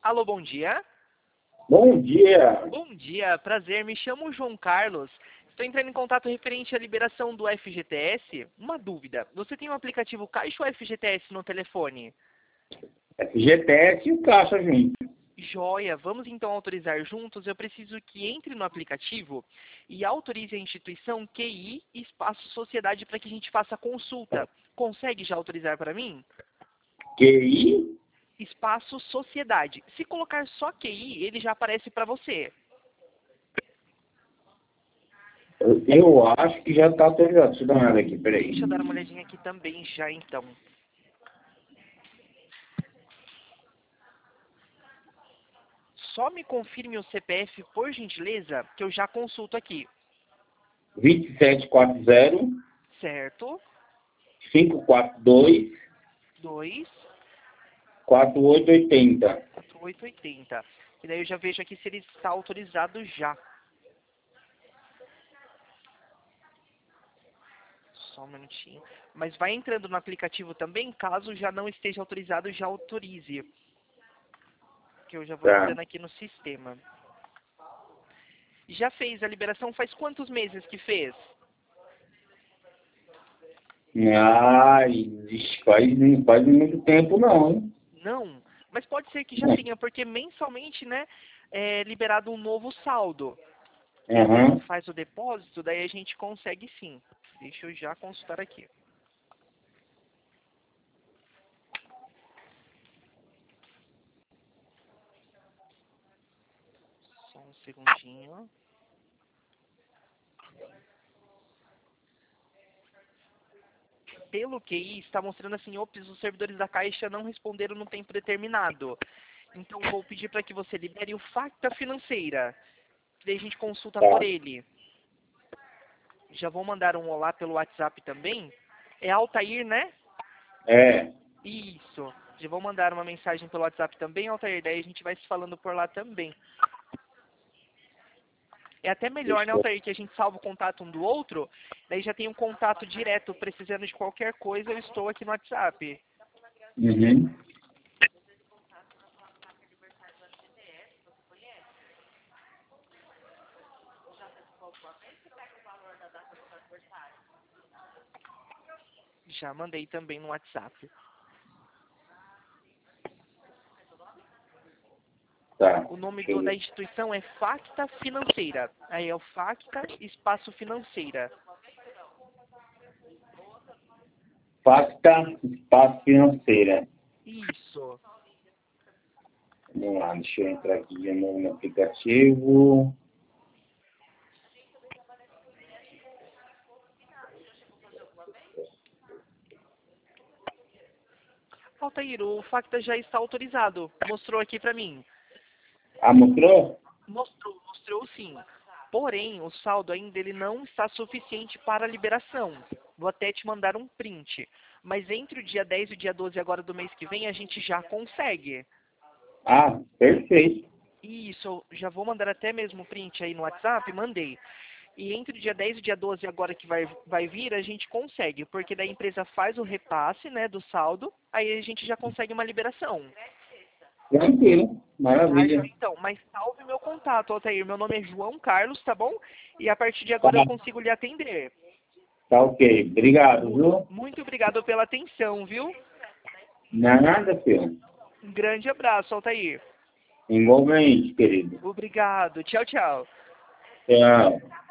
Alô, bom dia. Bom dia. Bom dia, prazer. Me chamo João Carlos. Estou entrando em contato referente à liberação do FGTS. Uma dúvida. Você tem o aplicativo Caixa ou FGTS no telefone? FGTS e o Caixa junto. Joia, vamos então autorizar juntos. Eu preciso que entre no aplicativo e autorize a instituição QI Espaço Sociedade para que a gente faça a consulta. Consegue já autorizar para mim? QI? Espaço Sociedade. Se colocar só QI, ele já aparece para você. Eu acho que já está autorizado. Deixa eu dar uma olhada aqui, peraí. Deixa eu dar uma olhadinha aqui também já então. Só me confirme o CPF, por gentileza, que eu já consulto aqui. 2740 Certo? 542 2, 4880. 4880. E daí eu já vejo aqui se ele está autorizado já. Só um minutinho. Mas vai entrando no aplicativo também, caso já não esteja autorizado, já autorize. Que eu já vou Tá. entrando aqui no sistema. Já fez a liberação? Faz quantos meses que fez? Ai, não faz muito tempo não, hein? Não, mas pode ser que já tenha, porque mensalmente, né, é liberado um novo saldo. Aham. Faz o depósito, daí a gente consegue sim. Deixa eu já consultar aqui. Só um segundinho. Pelo QI, está mostrando assim, ops, os servidores da Caixa não responderam no tempo determinado. Então vou pedir para que você libere o Facta Financeira. Daí a gente consulta por Tá. ele. Já vou mandar um olá pelo WhatsApp também. É Altair, né? É. Isso. Já vou mandar uma mensagem pelo WhatsApp também, Altair. Daí a gente vai se falando por lá também. É até melhor, né, Altair, que a gente salva o contato um do outro. Daí já tem um contato direto. Precisando de qualquer coisa, eu estou aqui no WhatsApp. Uhum. Já mandei também no WhatsApp. Tá. O nome Deixa eu da ver. instituição é Facta Financeira. Aí é o Facta Espaço Financeira. Facta Espaço Financeira. Isso. Vamos lá, deixa eu entrar aqui de novo no aplicativo. Altair, o Facta já está autorizado. Mostrou aqui pra mim. Ah, mostrou? Mostrou sim. Porém, o saldo ainda ele não está suficiente para a liberação. Vou até te mandar um print. Mas entre o dia 10 e o dia 12 agora do mês que vem, a gente já consegue. Ah, perfeito. Isso, eu já vou mandar até mesmo o print aí no WhatsApp, mandei. E entre o dia 10 e o dia 12 agora que vai vir, a gente consegue. Porque daí a empresa faz o repasse, né, do saldo, aí a gente já consegue uma liberação. Tranquilo. Tá, Maravilha. João? Então, mas salve meu contato, Altair. Meu nome é João Carlos, tá bom? E a partir de Tá, agora eu consigo lhe atender. tá ok. Obrigado, viu? Muito obrigado pela atenção, viu? Nada, filho. Um grande abraço, Altair. Igualmente, querido. Obrigado. Tchau, tchau. Tchau.